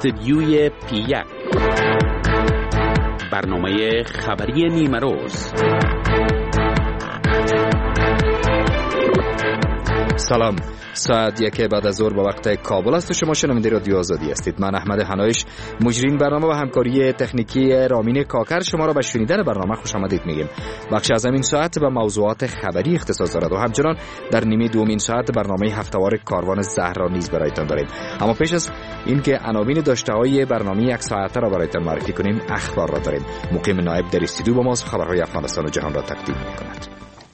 استدیوی پی1 برنامه خبری نیمه روز. سلام، ساعت 1 بعد از ظهر به وقت کابل است و شما شنونده رادیو آزادی هستید. من احمد حنایش، مجرین برنامه و همکاری تکنیکی رامین کاکر شما را به شنیدن برنامه خوش آمدید میگیم. بخش از این ساعت به موضوعات خبری اختصاص دارد و همچنان در نیمه دومین ساعت برنامه هفته‌وار کاروان زهرا نیز برایتان داریم. اما پیش از اینکه عناوین داشته‌های برنامه یک ساعته را برایتان معرفی کنیم، اخبار را داریم. مقیم نایب در استودیو با ماست، خبرهای افغانستان و جهان را تقدیم می‌کند.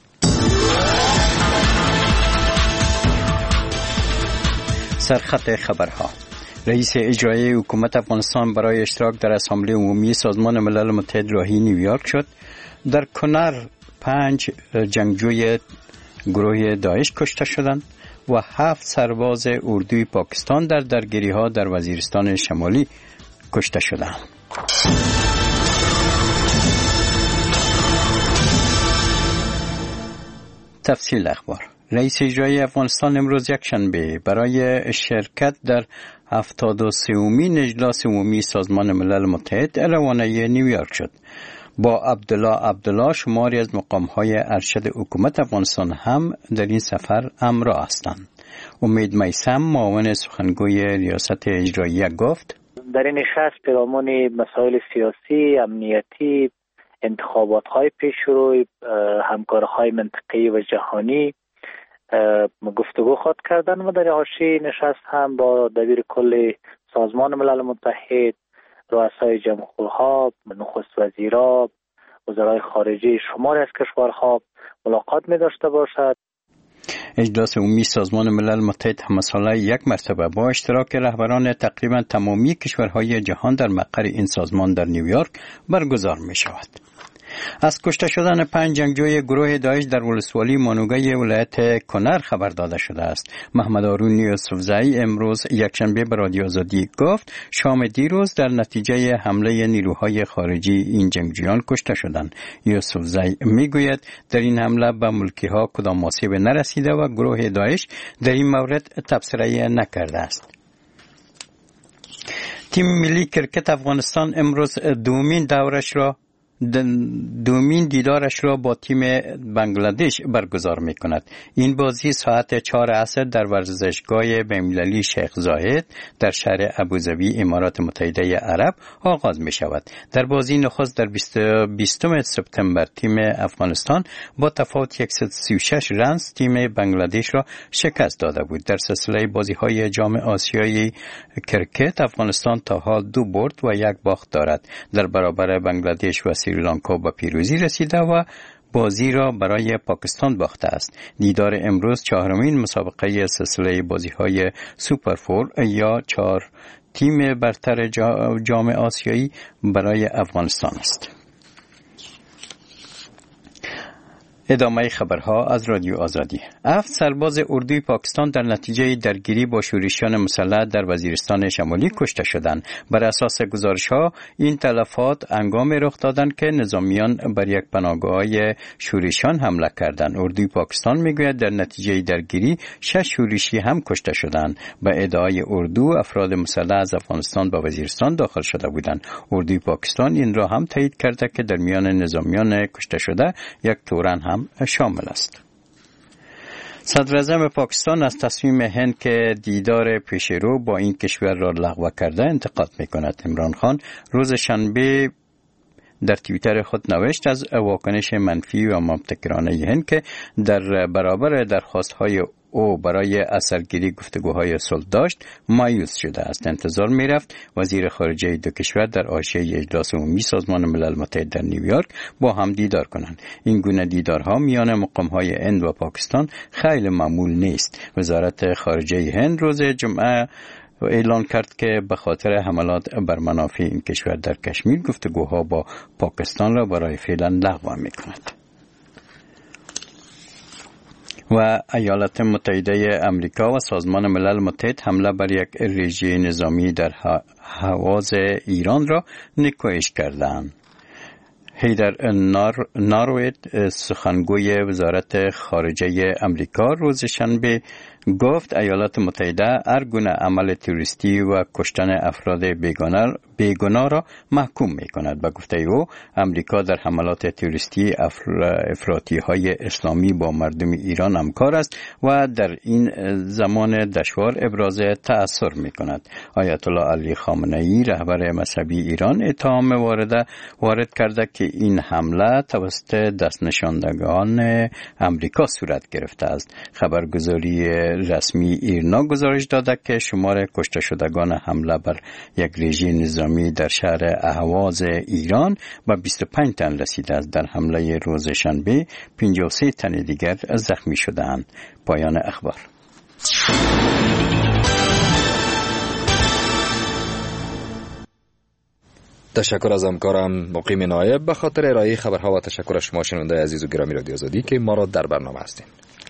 سرخط خبرها. رئیس اجرایی حکومت افغانستان برای اشتراک در اسامبله عمومی سازمان ملل متحد راهی نیویورک شد. در کنر 5 جنگجوی گروه داعش کشته شدند و 7 سرباز اردوی پاکستان در درگیری‌ها در وزیرستان شمالی کشته شدند. تفصیل اخبار. رئیس اجرایی افغانستان امروز یکشنبه برای شرکت در 73مین اجلاس عمومی سازمان ملل متحد روانه نیویورک شد. با عبدالله شماری از مقام‌های ارشد حکومت افغانستان هم در این سفر همراه هستند. امید میثم، معاون سخنگوی ریاست اجراییه، گفت در این نشست پیرامون مسائل سیاسی، امنیتی، انتخابات‌های پیشرو، همکاری‌های منطقه‌ای و جهانی گفتگو خواهد کردن و در حاشیه نشست هم با دبیر کل سازمان ملل متحد، رؤسای جمهورها، نخست وزیرا، وزرای خارجه شماری از کشورها ملاقات می داشته باشد. اجلاس عمومی سازمان ملل متحد هم ساله یک مرتبه با اشتراک رهبران تقریبا تمامی کشورهای جهان در مقر این سازمان در نیویورک برگزار می شود. از کشته شدن 5 جنگجوی گروه داعش در ولسوالی مانوگای ولایت کنر خبر داده شده است. محمد هارون یوسفزئی امروز یکشنبه به رادیو آزادی گفت شام دیروز در نتیجه حمله نیروهای خارجی این جنگجویان کشته شدند. یوسفزئی میگوید در این حمله به ملکی‌ها کدام آسیب نرسیده و گروه داعش در این مورد تبصره نکرده است. تیم ملی کرکت افغانستان امروز دومین دیدارش را با تیم بنگلادش برگزار می کند. این بازی ساعت 4 عصر در ورزشگاه بین‌المللی شیخ زاید در شهر ابوظبی امارات متحده عرب آغاز می شود. در بازی نخست در 20 سپتامبر تیم افغانستان با تفاوت 136 رنز تیم بنگلادش را شکست داده بود. در سلسله بازی‌های جام آسیایی کرکت افغانستان تا حال 2 برد و 1 باخت دارد. در برابر بنگلادش و سریلانکا به پیروزی رسیده و بازی را برای پاکستان باخته است. دیدار امروز 4مین مسابقه سلسله بازی‌های سوپر فور یا 4 تیم برتر جام آسیایی برای افغانستان است. ادامه خبرها از رادیو آزادی. 7 سرباز اردوی پاکستان در نتیجه درگیری با شورشیان مسلح در وزیرستان شمالی کشته شدند. بر اساس گزارش‌ها این تلفات هنگامی رخ دادند که نظامیان بر یک پناهگاه شورشیان حمله کردند. اردوی پاکستان میگوید در نتیجه درگیری 6 شورشی هم کشته شدند. به ادعای اردو افراد مسلح از افغانستان به وزیرستان داخل شده بودند. اردوی پاکستان این را هم تایید کرده که در میان نظامیان کشته شده یک تورن هم شامل است. صدراعظم پاکستان از تصمیم هند که دیدار پیشرو با این کشور را لغو کرده انتقاد می‌کند. عمران خان روز شنبه در توییتر خود نوشت از واکنش منفی و مبتکرانه هند که در برابر درخواست‌های او برای اثرگیری گفتگوهای صلح داشت مایوس شده است. انتظار می‌رفت وزیر خارجه دو کشور در حاشیه اجلاس عمومی سازمان ملل متحد در نیویورک با هم دیدار کنند. این گونه دیدارها میان مقام‌های هند و پاکستان خیلی معمول نیست. وزارت خارجه هند روز جمعه اعلان کرد که به خاطر حملات بر منافع این کشور در کشمیر گفتگوها با پاکستان را برای فعلا لغو می‌کند. و ایالات متحده آمریکا و سازمان ملل متحد حمله بر یک رژه نظامی در حواض ایران را نکوهش کردند. هیدر ناروید سخنگوی وزارت خارجه امریکا روز شنبه گفت ایالات متحده هر گونه عمل تروریستی و کشتن افراد بیگناه را محکوم می کند. به گفته او امریکا در حملات تروریستی افراطی های اسلامی با مردم ایران همکار است و در این زمان دشوار ابراز تأثیر می کند. آیت الله علی خامنه ای رهبر مذهبی ایران اتهام وارد کرده که این حمله توسط دست نشاندگان امریکا صورت گرفته است. خبرگزاری رسمی ایرنا گزارش داده که شمار کشته شدگان حمله بر یک رژیم نظامی در شهر اهواز ایران به 25 تن رسیده است. در حمله روز شنبه 53 تن دیگر زخمی شدند. پایان اخبار. تشکر از همکارم مقیم نایب به خاطر ارائه خبرها و تشکر از شما شنونده عزیز و گرامی رادیو آزادی که ما را در برنامه هستین.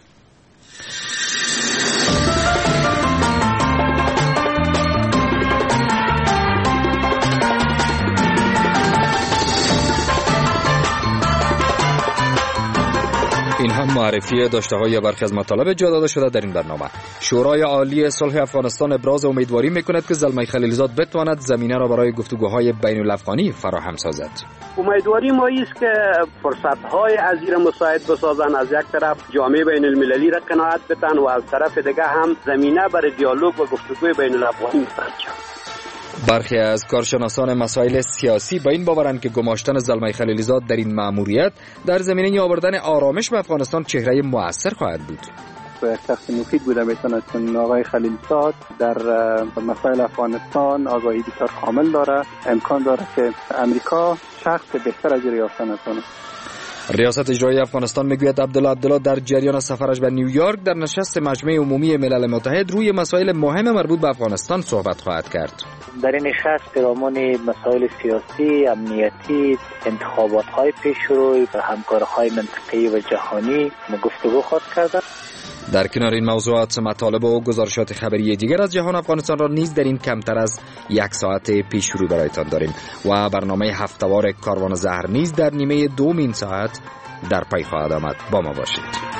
این هم معرفی داشته‌های برخی از مطالب جا داده شده در این برنامه. شورای عالی صلح افغانستان ابراز امیدواری می‌کند که زلمه خلیلزاد بتواند زمینه را برای گفتگوهای بین الافغانی فراهم سازد. امیدواری ما است که فرصت‌های از این مساعد بسازند، از یک طرف جامعه بین المللی را قناعت بدن و از طرف دیگه هم زمینه برای دیالوگ و گفتگوی بین الافغانی مساعد شود. برخی از کارشناسان مسائل سیاسی با این باورند که گماشتن زلمه خلیلزاد در این مأموریت در زمینه آوردن آرامش به افغانستان چهره مؤثر خواهد بود. شخص مفید بوده میتونه، چون آقای خلیلزاد در مسائل افغانستان آگاهی بسیار کامل داره. امکان داره که امریکا شخص بهتر از یافتن کنه. ریاست اجرایی افغانستان میگوید عبدالله در جریان سفرش به نیویورک در نشست مجمع عمومی ملل متحد روی مسائل مهم مربوط به افغانستان صحبت خواهد کرد. در این نشست پیرامون مسائل سیاسی، امنیتی، انتخابات‌های پیشرو و همکاری‌های منطقه‌ای و جهانی گفتگو خواهد کرد. در کنار این موضوعات مطالب و گزارشات خبری دیگر از جهان افغانستان را نیز در این کمتر از یک ساعت پیش رو برایتان داریم و برنامه هفته‌وار کاروان زهر نیز در نیمه دوم این ساعت در پی خواهد آمد. با ما باشید.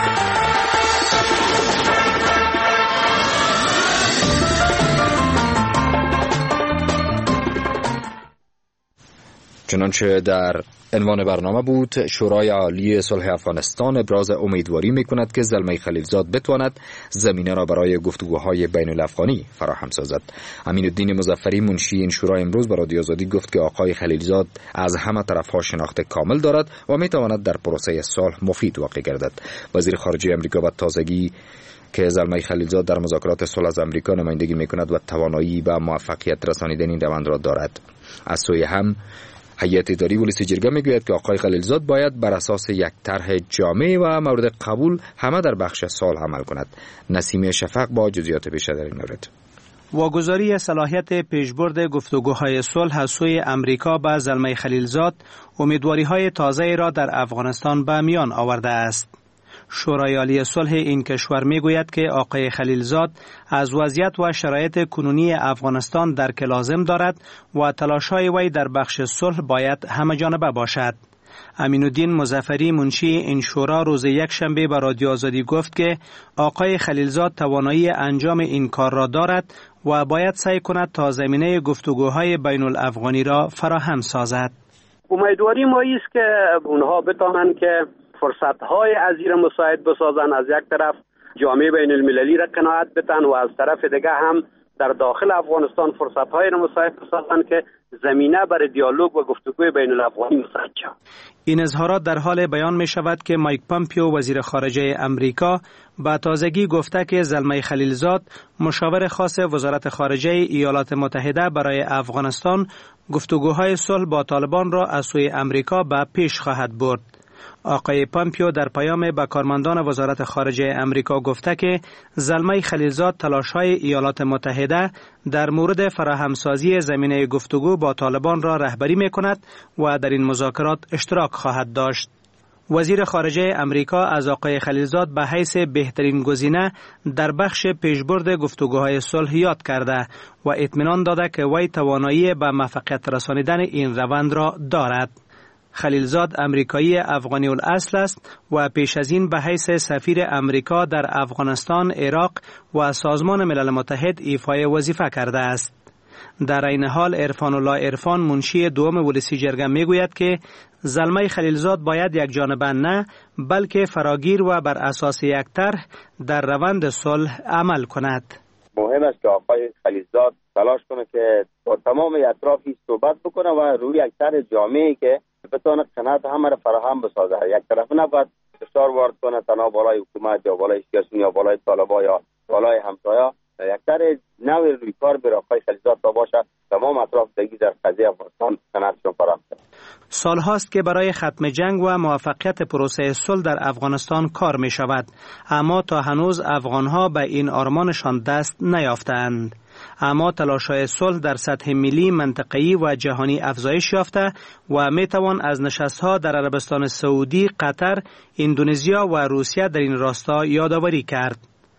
چنانچه در عنوان برنامه بود، شورای عالی صلح افغانستان ابراز امیدواری میکند که زلمه خلیلزاد بتواند زمینه را برای گفتگوهای بین الافغانی فراهم سازد. امین الدین مظفری منشی این شورا امروز به رادیو آزادی گفت که آقای خلیلزاد از همه طرفها شناخت کامل دارد و میتواند در پروسه صلح مفید واقع گردد. وزیر خارجه امریکا به تازگی که زلمه خلیلزاد در مذاکرات صلح از امریکا نمایندگی میکند و توانایی و موفقیت رسانیدن این روند را دارد. از سوی هم هیئت اداری ولسی جرگه میگوید که آقای خلیلزاد باید بر اساس یک طرح جامع و مورد قبول همه در بخش صلح عمل کند. نسیم شفق با جزئیات بیشتر در این مورد. واگذاری صلاحیت پیشبرد گفتگوهای صلح از سوی امریکا به زلمه خلیلزاد امیدواری‌های تازه‌ای را در افغانستان به میان آورده است. شورای عالی صلح این کشور میگوید که آقای خلیلزاد از وضعیت و شرایط کنونی افغانستان درک لازم دارد و تلاش‌های وی در بخش صلح باید همه‌جانبه باشد. امین الدین مظفری منشی این شورا روز یکشنبه به رادیو آزادی گفت که آقای خلیلزاد توانایی انجام این کار را دارد و باید سعی کند تا زمینه گفتگوهای بین الافغانی را فراهم سازد. امیدواری ما است که اونها بتوانند که فرصت‌های از این مساعد بسازن، از یک طرف جامعه بین المللی را قناعت بدن و از طرف دیگه هم در داخل افغانستان فرصت‌های مساعد بسازن که زمینه برای دیالوگ و گفتگوی بین الافغانی مساعد شود. این اظهارات در حال بیان می شود که مایک پامپیو وزیر خارجه امریکا با تازگی گفته که زلمه خلیلزاد مشاور خاص وزارت خارجه ایالات متحده برای افغانستان گفتگوهای صلح با طالبان را از سوی امریکا به پیش خواهد برد. آقای پامپیو در پیام به کارمندان وزارت خارجه امریکا گفته که زلمه خلیلزاد تلاش‌های ایالات متحده در مورد فراهمسازی زمینه گفتگو با طالبان را رهبری می‌کند و در این مذاکرات اشتراک خواهد داشت. وزیر خارجه امریکا از آقای خلیلزاد به حیث بهترین گزینه در بخش پیشبرد گفتگوهای صلح یاد کرده و اطمینان داده که وی توانایی به موفقیت رسانیدن این روند را دارد. خلیلزاد امریکایی افغانی الاصل است و پیش از این به حیث سفیر امریکا در افغانستان، عراق و سازمان ملل متحد ایفای وظیفه کرده است. در این حال عرفان الله عرفان منشی دوم ولسی جرگه میگوید که زلمه خلیلزاد باید یک جانبه نه بلکه فراگیر و بر اساس یک طرح در روند صلح عمل کند. مهم است که آقای خلیلزاد تلاش کنه که با تمام اطرافی صحبت بکنه و روی یک طرح جامعی که بتونه قناعت همه را فراهم بسازه. یک طرف نباید فشار وارد کنه تنها بالای حکومت یا بالای سیاسیون یا بالای طالبا یا بالای همسایا. یک طرح نوی روی کار بر آقای خلیلزاد تا باشه تمام اطراف دیگه در قضیه افغانستان قناعتشون فراهم کنه. سال هاست که برای ختم جنگ و موفقیت پروسه صلح در افغانستان کار می شود، اما تا هنوز افغانها به این آرمانشان دست نیافتند. اما تلاش‌های صلح در سطح ملی، منطقه‌ای و جهانی افزایش یافته و می توان از نشست‌ها در عربستان سعودی، قطر، اندونزیا و روسیه در این راستا یادآوری کرد.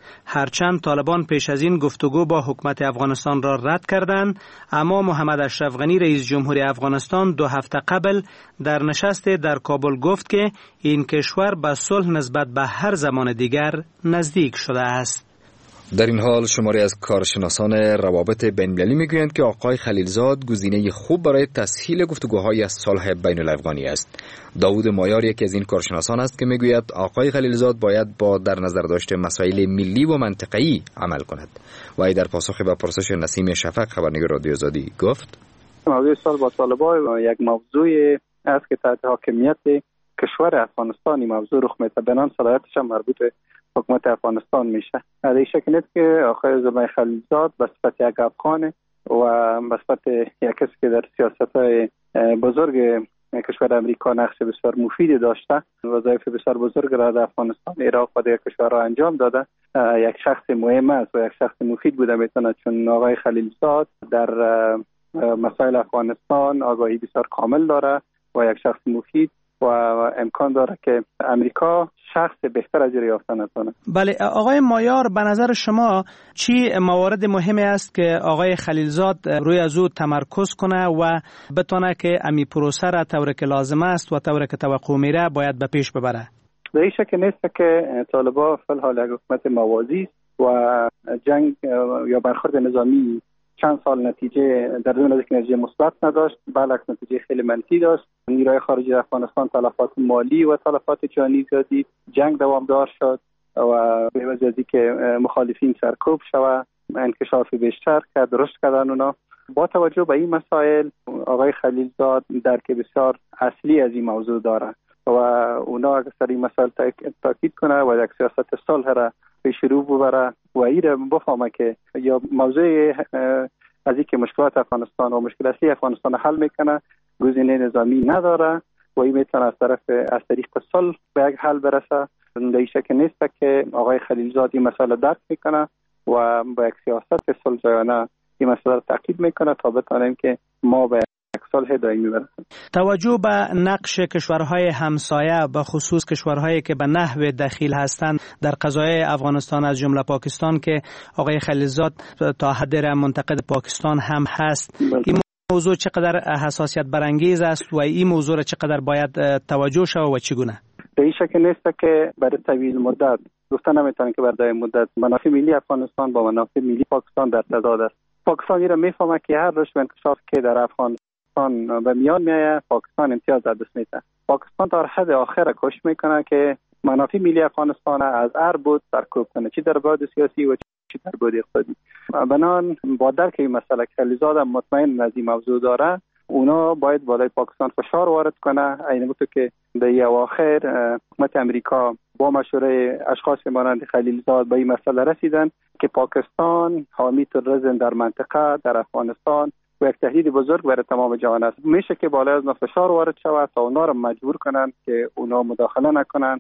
هرچند طالبان پیش از این گفتگو با حکومت افغانستان را رد کردند، اما محمد اشرف غنی رئیس جمهور افغانستان 2 هفته قبل در نشست در کابل گفت که این کشور به صلح نسبت به هر زمان دیگر نزدیک شده است. در این حال شماری از کارشناسان روابط بین‌المللی میگویند که آقای خلیلزاد گزینه خوب برای تسهیل گفتگوهای از صلح بین الافغانی است. داوود مایار یکی از این کارشناسان است که میگوید آقای خلیلزاد باید با در نظر داشته مسائل ملی و منطقه‌ای عمل کند. و ای در پاسخ به پرسش نسیم شفق خبرنگار رادیو آزادی گفت: موضوع صلح با طالبان یک موضوع است که تحت حاکمیت کشور افغانستان این موضوع رخ میده، بنان صلاحیتش هم مربوط به حکومت افغانستان میشه. در این شکل نیست که آقای زلمه خلیلزاد به صفت یک افغان و به صفت یک کسی که در سیاست‌های بزرگ کشور امریکا نقش بسیار مفیدی داشته، وظایف بسیار بزرگ را در افغانستان، عراق و دیگر کشورها انجام داده، یک شخص مهم است و یک شخص مفید بوده میتونه، چون آقای خلیلزاد در مسائل افغانستان آگاهی بسیار کامل داره و یک شخص مفید و امکان داره که امریکا شخص بهتر از یافته نتونه. بله آقای مایار، به نظر شما چی موارد مهمی است که آقای خلیلزاد روی از او تمرکز کنه و بتونه که امی پروسه را طوری که لازم است و طوری که توقع میره باید به پیش ببره؟ در این شکل نیست که طالبان فی الحال یک حکومت موازی و جنگ یا برخورد نظامی چند سال نتیجه در دون از که نتیجه مثبت نداشت، بالعکس نتیجه خیلی منفی داشت. نیروهای خارجی افغانستان تلفات مالی و تلفات جانی زیادی، جنگ دوامدار شد و به وجه از اینکه مخالفین سرکوب شود، انکشاف بیشتر کرد، رشد کردن اونا. با توجه به این مسائل آقای خلیلزاد درک بسیار اصلی از این موضوع داره و اونا اگر سر این مسائل تاکید کنه و یک سیاست صلح را به شروع ببره و این را بفهمه که یا موضوع از اینکه مشکلات افغانستان و مشکل اصلی افغانستان حل میکنه گزینه نظامی نداره و این میتونه از طریق صلح به یک حل برسه. در این شکل نیست که آقای خلیلزاد این مسئله درک میکنه و با یک سیاست صلح‌جویانه این مسئله را تعقیب میکنه تا بتونیم که ما به صلح دائمی برسیم. توجه به نقش کشورهای همسایه به خصوص کشورهایی که به نحو دخیل هستند در قضایای افغانستان از جمله پاکستان که آقای خلیلزاد تا حد منتقد پاکستان هم هست، این موضوع چقدر حساسیت برانگیز است و این موضوع را چقدر باید توجه شود و چگونه؟ به این شکل نیست که برای طویل مدت گفتن نمیتونن که برای مدت منافع ملی افغانستان با منافع ملی پاکستان در تضاد است. پاکستان این را میفهمه که هر روش انکشاف که در افغانستان به میان میایه پاکستان امتیاز در دست میده. پاکستان تا حد آخر کوشش میکنه که منافع ملی افغانستان از هر بود سرکوب کنه، چی در بعد سیاسی و چی در بعد اقتصادی. بنان با درک این مسئله خلیلزاد مطمئن از این موضوع داره، اونا باید بالای پاکستان فشار وارد کنه. اینه بود که در اواخر حکومت امریکا با مشوره اشخاص مانند خلیلزاد به این مسئله رسیدن که پاکستان حامی تروریسم در منطقه در افغانستان و یک تهدید بزرگ برای تمام جهان است. میشه که بالای از فشار وارد شود تا اونا رو مجبور کنن که اونا مداخله نکنن.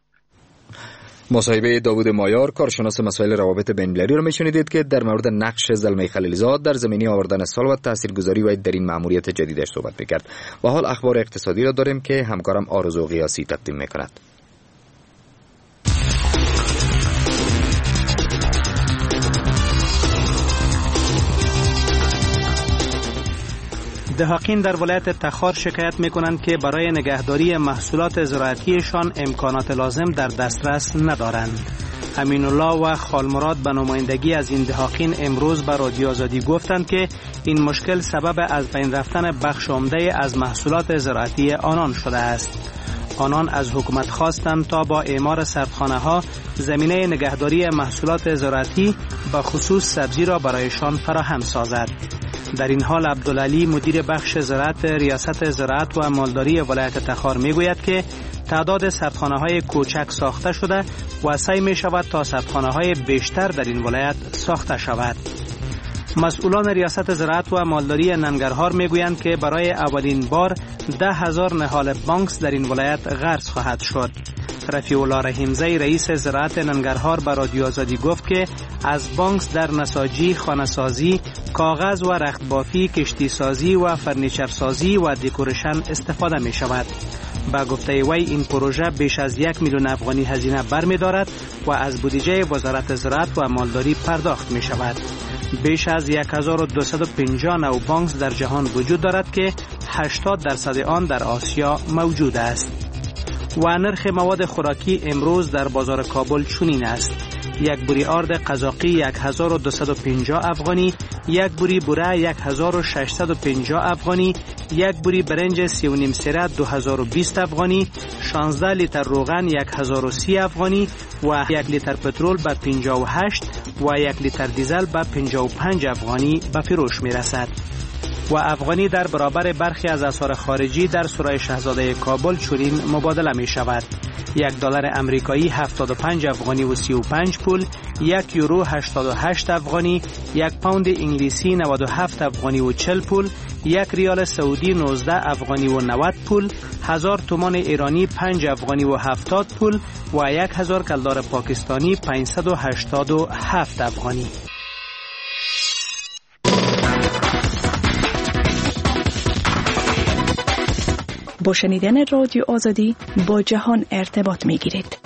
مصاحبه داوود مایار کارشناس مسائل روابط بین‌المللی رو میشنیدید که در مورد نقش زلمه خلیلزاد در زمینه آوردن صلح و تاثیرگذاری و در این مأموریت جدیدش صحبت می‌کرد. و حال اخبار اقتصادی را داریم که همکارم آرزو قیاسی تقدیم می‌کند. دهاقین در ولایت تخار شکایت میکنند که برای نگهداری محصولات زراعتیشان امکانات لازم در دسترس ندارند. امین الله و خالمراد به نمایندگی از این دهاقین امروز به رادیو آزادی گفتند که این مشکل سبب از بین رفتن بخش عمده از محصولات زراعتی آنان شده است. آنان از حکومت خواستند تا با اعمار سردخانه ها زمینه نگهداری محصولات زراعتی به خصوص سبزی را برایشان فراهم سازد. در این حال عبدالعلی مدیر بخش زراعت ریاست زراعت و مالداری ولایت تخار میگوید که تعداد سردخانه های کوچک ساخته شده و سعی می شود تا سردخانه های بیشتر در این ولایت ساخته شود. مسئولان ریاست زراعت و مالداری ننگرهار میگویند که برای اولین بار 10,000 نهال بانکس در این ولایت غرس خواهد شد. رفیع الله رحیمزی رئیس زراعت ننگرهار به رادیو آزادی گفت که از بانکس در نساجی، خانه‌سازی، کاغذ و رختبافی، کشتی سازی و فرنیچر سازی و دکورشن استفاده می شود. با گفته وی این پروژه بیش از 1 میلیون افغانی هزینه برمی دارد و از بودجه وزارت زراعت و مالداری پرداخت می شود. بیش از 1250 نوع بانکس در جهان وجود دارد که 80% آن در آسیا موجود است. و نرخ مواد خوراکی امروز در بازار کابل چنین است: یک بوری آرد قزاقی 1250 افغانی، یک بوری بوره 1650 افغانی، یک بوری برنج 3.5 سره 2020 افغانی، 16 لیتر روغن 1030 افغانی و 1 لیتر پترول به 58 و 1 لیتر دیزل به 55 افغانی به فروش می رسد. و افغانی در برابر برخی از اسعار خارجی در سرای شاهزاده کابل چنین مبادله می شود: $1 امریکایی 75 افغانی و 35 پول، 1 یورو 88 افغانی، 1 پوند انگلیسی 97 افغانی و 40 پول، 1 ریال سعودی 19 افغانی و 90 پول، 1000 تومان ایرانی 5 افغانی و 70 پول و 1000 کلدار پاکستانی 587 افغانی. با شنیدن رادیو آزادی با جهان ارتباط می گیرید.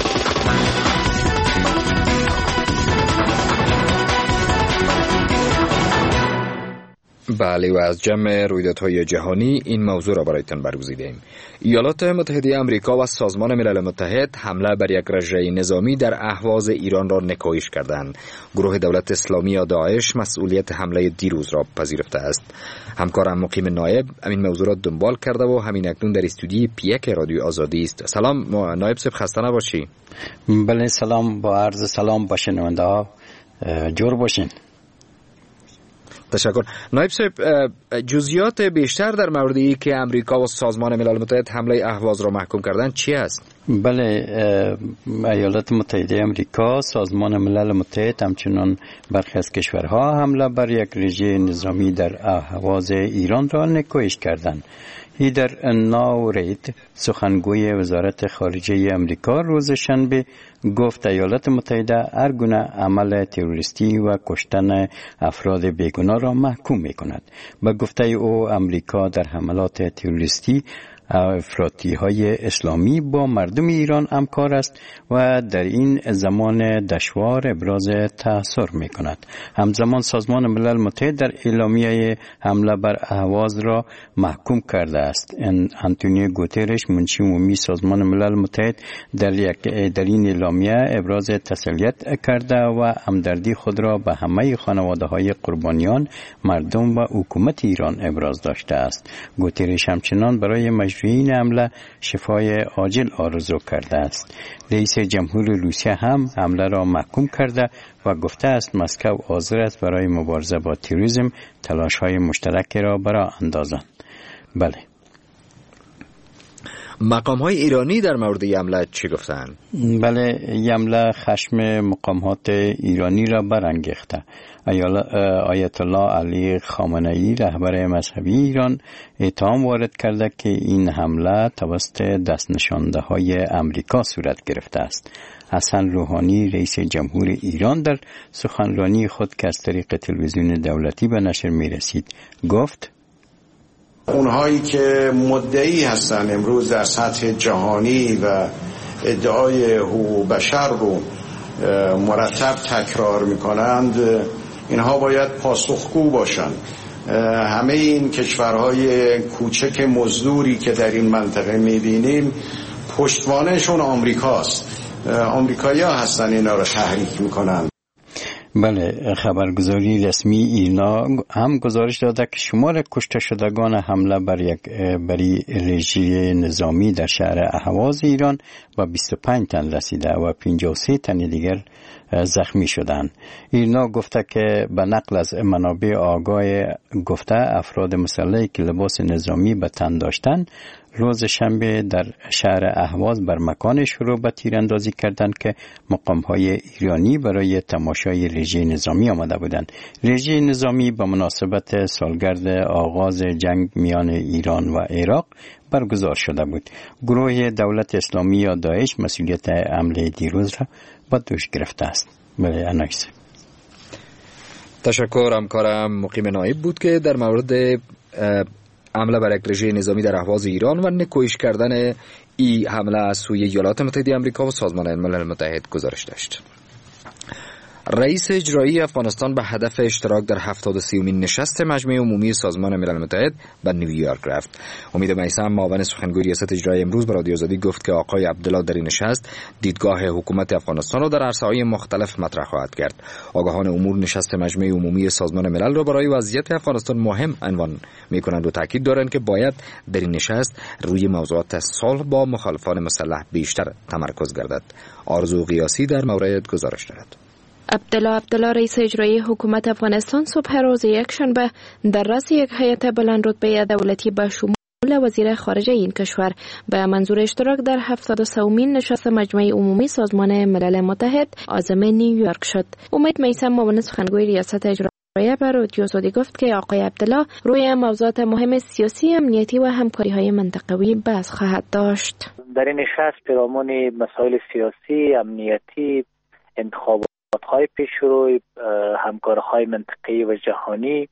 بله، و از جمع رویدادهای جهانی این موضوع را برایتان برگزیدیم. ایالات متحده آمریکا و سازمان ملل متحد حمله بر یک رژه نظامی در اهواز ایران را نکوهش کردند. گروه دولت اسلامی یا داعش مسئولیت حمله دیروز را پذیرفته است. همکارم مقیم نایب همین موضوع را دنبال کرده و همین اکنون در استودیوی پیک رادیو آزادی است. سلام نایب صاحب، خسته نباشی. بله سلام، با عرض سلام با شنونده ها جور باشین. تشکر. نایب صاحب، جزئیات بیشتر در موردی که امریکا و سازمان ملل متحد حمله اهواز را محکوم کردن چی است؟ بله، ایالات متحده آمریکا، سازمان ملل متحد همچنان برخی از کشورها حمله بر یک رژه نظامی در اهواز ایران را نکوهش کردند. هیدر ناورید، سخنگوی وزارت خارجه امریکا، روز شنبه گفت ایالات متحده هر گونه عمل تروریستی و کشتن افراد بیگناه را محکوم می‌کند. به گفته او امریکا در حملات تروریستی افراطی‌های اسلامی با مردم ایران همکار است و در این زمان دشوار ابراز تأثیر می‌کند. همزمان سازمان ملل متحد در اعلامیه حمله بر اهواز را محکوم کرده است. آنتونیو گوترش، منشی عمومی سازمان ملل متحد، در این اعلامیه ابراز تسلیت کرده و همدردی خود را به همه خانواده‌های قربانیان، مردم و حکومت ایران ابراز داشته است. گوترش همچنان برای این حمله شفای عاجل آرزو کرده است. رئیس جمهور روسیه هم حمله را محکوم کرده و گفته است مسکو حاضر است برای مبارزه با تروریسم تلاش‌های مشترک را برای اندازند. بله. مقام‌های ایرانی در مورد حمله چی گفتند؟ بله، حمله خشم مقامات ایرانی را برانگیخته. آیت الله علی خامنه‌ای، رهبر مذهبی ایران، اتهام وارد کرده که این حمله توسط دست نشانده‌های امریکا صورت گرفته است. حسن روحانی، رئیس جمهور ایران، در سخنرانی خود که از طریق تلویزیون دولتی به نشر می‌رسید گفت: اونهایی که مدعی هستن امروز در سطح جهانی و ادعای حقوق بشر رو مرتب تکرار میکنند، اینها باید پاسخگو باشند همه این کشورهای کوچک مزدوری که در این منطقه میبینیم پشتوانهشون آمریکاست. آمریکایی‌ها هستن اینا رو تحریک میکنن. بله، خبرگزاری رسمی ایرنا هم گزارش داده که شمار کشته شدگان حمله بر رژیم نظامی در شهر اهواز ایران و 25 تن رسیده و 53 تن دیگر زخمی شدند. ایرنا گفته که به نقل از منابع آگاه گفته افراد مسلحی که لباس نظامی به تن داشتند روز شنبه در شهر اهواز بر مکان شروع به تیراندازی کردند که مقام‌های ایرانی برای تماشای رژیم نظامی آمده بودند. رژیم نظامی به مناسبت سالگرد آغاز جنگ میان ایران و عراق برگزار شده بود. گروه دولت اسلامی یا داعش مسئولیت حمله دیروز را به دوش گرفته است. بله انایس. تشکر. همکارم مقیم نایب بود که در مورد حمله بر یک رژیم نظامی در اهواز ایران و نکویش کردن این حمله از سوی ایالات متحده آمریکا و سازمان ملل متحد گزارش داشت. رئیس اجرایی افغانستان به هدف اشتراک در 73مین نشست مجمع عمومی سازمان ملل متحد به نیویورک رفت. امید میثم معاون سخنگوی ریاست اجرایی امروز به رادیو آزادی گفت که آقای عبدالله در این نشست دیدگاه حکومت افغانستان را در عرصه‌های مختلف مطرح خواهد کرد. آگاهان امور نشست مجمع عمومی سازمان ملل را برای وضعیت افغانستان مهم عنوان می‌کنند و تاکید دارند که باید در این نشست روی موضوعات صلح با مخالفان مسلح بیشتر تمرکز گردد. آرزو قیاسی در مورد گزارش دارد. عبدالله رئیس اجرایی حکومت افغانستان صبح روز یکشنبه در رأس یک هیئت بلند رتبه دولتی به شمول وزیر خارجه این کشور به منظور اشتراک در 73مین نشست مجمع عمومی سازمان ملل متحد عازم نیویورک شد. امید میثم معاون سخنگوی ریاست اجرایی به رادیو آزادی گفت که آقای عبدالله روی موضوعات مهم سیاسی، امنیتی و همکاری‌های منطقوی بحث خواهد داشت. در این نشست پیرامون مسائل سیاسی، امنیتی، انتخابات های پیش رو، همکاری‌های منطقه‌ای و جهانی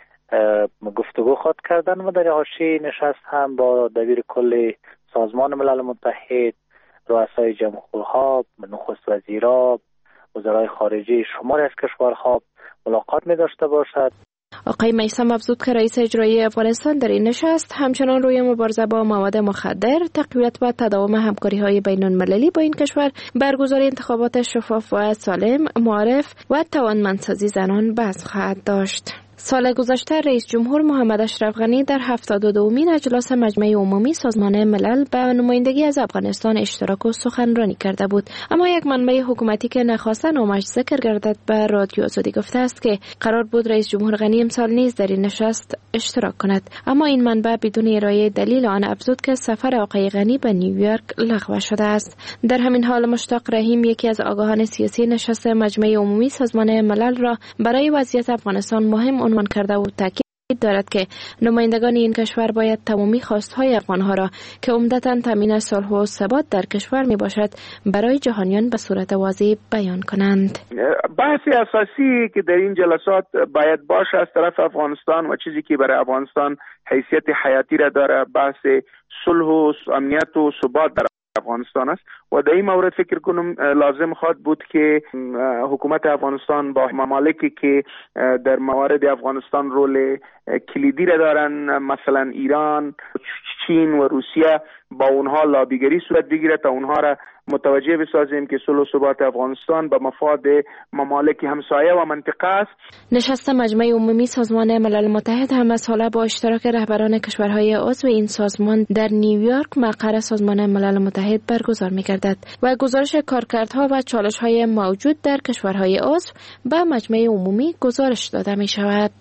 گفتگو خواهد کردن و در حاشیه نشست هم با دبیر کل سازمان ملل متحد، رؤسای جمهورها، نخست وزیرا، وزرای خارجه شماری از کشورها ملاقات می داشته باشد. آقای میثم افزود که رئیس اجرایی افغانستان در این نشست همچنان روی مبارزه با مواد مخدر، تقویت و تداوم همکاری‌های بین‌المللی با این کشور، برگزاری انتخابات شفاف و سالم، معرف و توانمندسازی زنان بحث خواهد داشت. سال گذشته رئیس جمهور محمد اشرف غنی در 72مین اجلاس مجمع عمومی سازمان ملل به نمایندگی از افغانستان اشتراک و سخنرانی کرده بود، اما یک منبع حکومتی که نخواسته نامش ذکر گردد به رادیو آزادی گفته است که قرار بود رئیس جمهور غنی امسال نیز در این نشست اشتراک کند، اما این منبع بدون ارائه دلیل آن افزود که سفر آقای غنی به نیویورک لغو شده است. در همین حال مشتاق رحیم، یکی از آگاهان سیاسی نشست مجمع عمومی سازمان ملل را برای وضعیت افغانستان مهم عنوان کرده و تاکید دارد که نمایندگان این کشور باید تمامی خواستهای افغانها را که عمدتاً تامین صلح و ثبات در کشور می باشد برای جهانیان به صورت واضح بیان کنند. بحث اساسی که در این جلسات باید باشه از طرف افغانستان و چیزی که برای افغانستان حیثیت حیاتی را داره، بحث صلح و امنیت و ثبات در افغانستان است و در این مورد فکر کنم لازم خواهد بود که حکومت افغانستان با ممالکی که در موارد افغانستان رول کلیدی را دارن، مثلا ایران، چین و روسیه، با اونها لابیگری صورت بگیره تا اونها را متوجه بسازیم که صلح و ثبات افغانستان به مفاد ممالک همسایه و منطقه است. نشست مجمع عمومی سازمان ملل متحد هم از حالا با اشتراک رهبران کشورهای عضو این سازمان در نیویورک مقر سازمان ملل متحد برگزار می‌گردد و گزارش کارکردها و چالش‌های موجود در کشورهای عضو به مجمع عمومی گزارش داده می‌شود.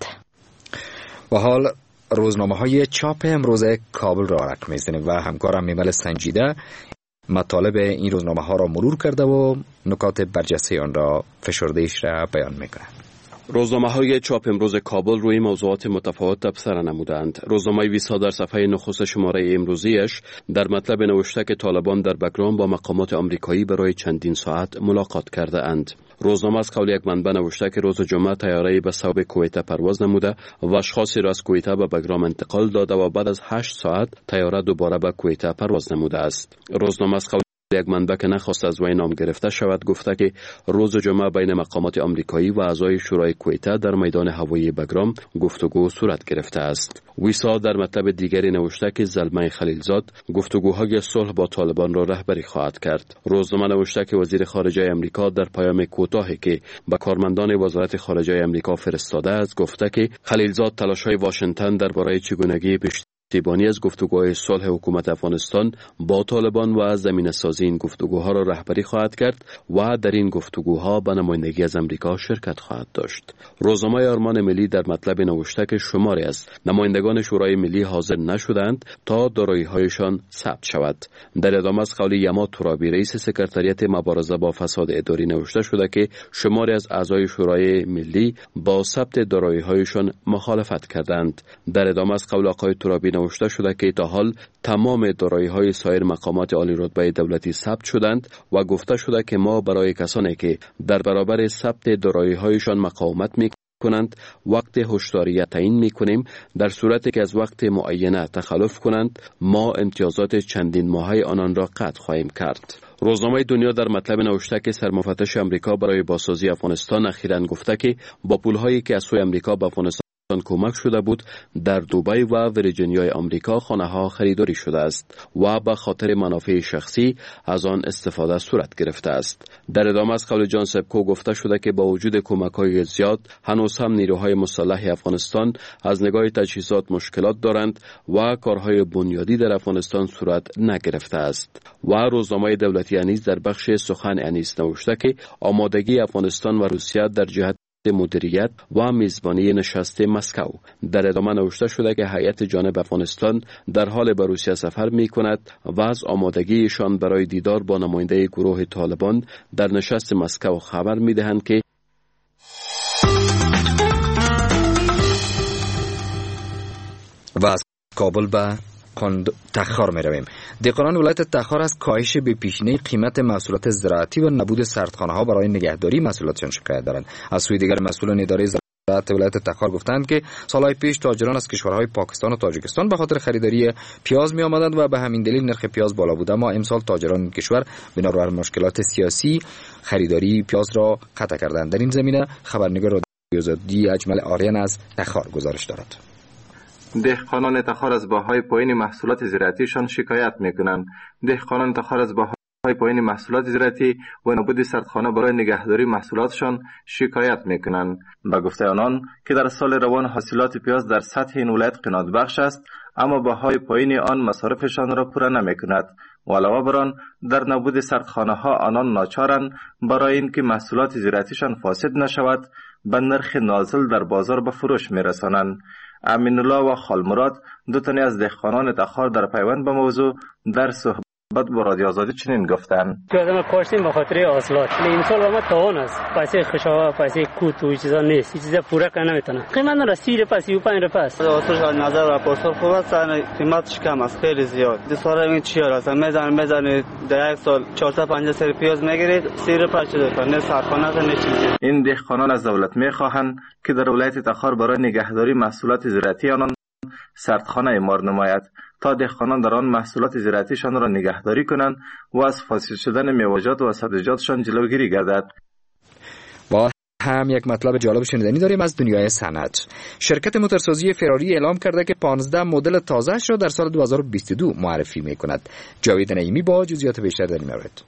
و حال روزنامه‌های چاپ امروز کابل را رقم می‌زنیم و همکارم میمل سنجیده مطالب این روزنامه‌ها را مرور کرده و نکات برجسته آن را فشرده‌اش را بیان می‌کند. روزنامه‌های چاپ امروز کابل روی موضوعات متفاوت تبصره نمودند. روزنامه ویسا در صفحه نخست شماره امروزیش در مطلب نوشته که طالبان در بگرام با مقامات آمریکایی برای چندین ساعت ملاقات کرده اند. روزنامه از قول یک منبع نوشته که روز جمعه طیاره‌ای به صوب کویت پرواز نموده و اشخاصی را از کویت به بگرام انتقال داده و بعد از 8 ساعت طیاره دوباره به کویت پرواز نموده است. روزنامه از یک منبع که نخواست از وی نام گرفته شود گفته که روز جمعه بین مقامات آمریکایی و اعضای شورای کویته در میدان هوایی بگرام گفتگو صورت گرفته است. ویسا در مطلب دیگری نوشته که زلمه خلیلزاد گفتگوهای صلح با طالبان را رهبری خواهد کرد. روزنامه نوشته که وزیر خارجه آمریکا در پیام کوتاهی که به کارمندان وزارت خارجه آمریکا فرستاده است گفته که خلیلزاد تلاش‌های واشنگتن درباره چگونگی پشتیبانی از گفتگوهای صلح حکومت افغانستان با طالبان و زمینه‌سازی این گفتگوها را رهبری خواهد کرد و در این گفتگوها به نمایندگی از آمریکا شرکت خواهد داشت. روزنامه آرمان ملی در مطلب نوشته که شماری از نمایندگان شورای ملی حاضر نشدند تا دارایی‌هایشان ثبت شود. در ادامه از قول یما ترابی رئیس سکرتریات مبارزه با فساد اداری نوشته شده که شماری از اعضای شورای ملی با ثبت دارایی‌هایشان مخالفت کردند. در ادامه از قول آقای ترابی نوشته شده که تا حال تمام دارایی‌های سایر مقامات عالی رتبه دولتی ثبت شدند و گفته شده که ما برای کسانی که در برابر ثبت دارایی‌هایشان مقاومت می‌کنند وقت هشداری تعیین می‌کنیم. در صورتی که از وقت معینه تخلف کنند ما امتیازات چندین ماهه آنان را قطع خواهیم کرد. روزنامه دنیا در مطلب نوشته که سرمفتش آمریکا برای بازسازی افغانستان اخیراً گفته که با پول‌هایی که از سوی آمریکا به افغانستان کمک شده بود در دبی و ویرجینیای آمریکا خانه‌ها خریداری شده است و به خاطر منافع شخصی از آن استفاده صورت گرفته است. در ادامه از قول جان سبکو گفته شده که با وجود کمک‌های زیاد هنوز هم نیروهای مسلح افغانستان از نگاه تجهیزات مشکلات دارند و کارهای بنیادی در افغانستان صورت نگرفته است. و روزنامه دولتی انیس در بخش سخن انیس نوشته که آمادگی افغانستان و روسیه در جهت مدیریت و میزبانی نشست مسکو. در ادامه نوشته شده که هیئت جانب افغانستان در حال به روسیه سفر می کند و از آمادگیشان برای دیدار با نماینده گروه طالبان در نشست مسکو خبر می دهند که و از کابل به تخار می رویم. دهقانان ولایت تخار از کاهش به پیشینه قیمت محصولات زراعتی و نبود سردخانه ها برای نگهداری محصولاتشان شکایت دارند. از سوی دیگر مسئولان اداره زراعت ولایت تخار گفتند که سالهای پیش تاجران از کشورهای پاکستان و تاجیکستان به خاطر خریداری پیاز می آمدند و به همین دلیل نرخ پیاز بالا بود، اما امسال تاجران این کشور بنا بر مشکلات سیاسی خریداری پیاز را قطع کردند. در این زمینه خبرنگار رادیو آزادی اجمل آریان از تخار گزارش دارد. دهقانان تخار از بهای پایین محصولات زراعتیشان شکایت میکنند. دهقانان تخار از بهای پایین محصولات زراعتی و نبود سردخانه برای نگهداری محصولاتشان شکایت میکنند. به گفته آنان که در سال روان حاصلات پیاز در سطح این ولایت قناعت بخش است، اما بهای پایین آن مصارفشان را پوره نمیکند و علاوه بر آن در نبود سردخانه ها آنان ناچارند برای اینکه محصولات زراعتیشان فاسد نشود به نرخ نازل در بازار به فروش میرسانند. امین الله و خالمراد دو تنی از دهقانان تخار در پیوند به موضوع در صحبت با رادیو آزادی چنین گفتند: ما کاشتیم به خاطر حاصلات، این سال ما تاون است، پیسه خشاوا، پیسه کوت و چیزا نیست، چیزا پوره کنه نمیتونه. قیمت را 30 روپیه 35 روپیه است. حاصلش از نظر و پاسخ خوب است، قیمتش کم است، خیلی زیاد. این سال این چی است؟ میزنه در یک سال 450 سر پیاز میگیرید 30 روپیه شده، نه سرخانه نه چیزی. این دهقانان از دولت میخواهند که در ولایت تخار برای نگهداری محصولات زراعتی آنان سردخانه اعمار نماید تا دهقانان در آن محصولات زراعتیشان را نگهداری کنند و از فاسد شدن میوه‌جات و سبزیجاتشان جلوگیری گردد. با هم یک مطلب جالب شنیدنی داریم از دنیای صنعت. شرکت موتورسازی فراری اعلام کرده که 15 مدل تازه‌اش را در سال 2022 معرفی می‌کند. جاوید نعیمی با جزئیات بیشتر در این مورد.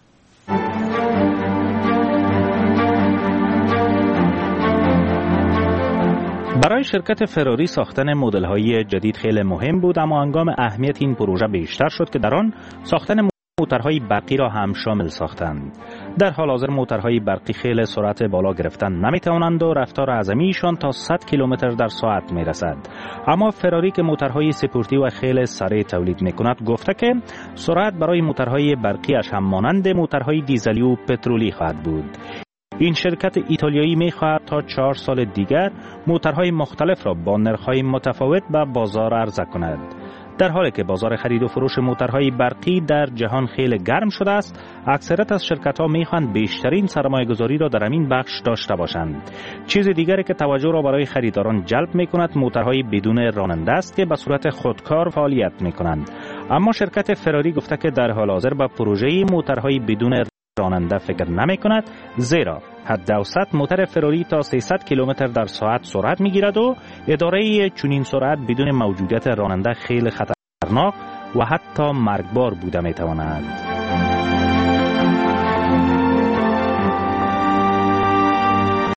برای شرکت فراری ساختن مدل‌های جدید خیلی مهم بود، اما هنگام اهمیت این پروژه بیشتر شد که در آن ساختن موتورهای برقی را هم شامل ساختند. در حال حاضر موتورهای برقی خیلی سرعت بالا گرفتن نمی‌توانند و رفتار اعظمیشان تا 100 کیلومتر در ساعت می‌رسد. اما فراری که موتورهای سپورتی و خیلی سریع تولید می‌کند گفته که سرعت برای موتورهای برقیش هم مانند موتورهای دیزلی و پترولی خواهد بود. این شرکت ایتالیایی می‌خواهد تا 4 سال دیگر موتورهای مختلف را با نرخ‌های متفاوت به بازار عرضه کند. در حالی که بازار خرید و فروش موتورهای برقی در جهان خیلی گرم شده است، اکثریت از شرکت‌ها می‌خواهند بیشترین سرمایه‌گذاری را در همین بخش داشته باشند. چیز دیگری که توجه را برای خریداران جلب می‌کند موتورهای بدون راننده است که به صورت خودکار فعالیت می‌کنند. اما شرکت فراری گفته که در حال حاضر به پروژه موترهای بدون راننده فکر نمی کند، زیرا حد اوسط موتر فراری تا 300 کیلومتر در ساعت سرعت می گیرد و اداره چنین سرعت بدون موجودیت راننده خیلی خطرناک و حتی مرگبار بوده می تواند.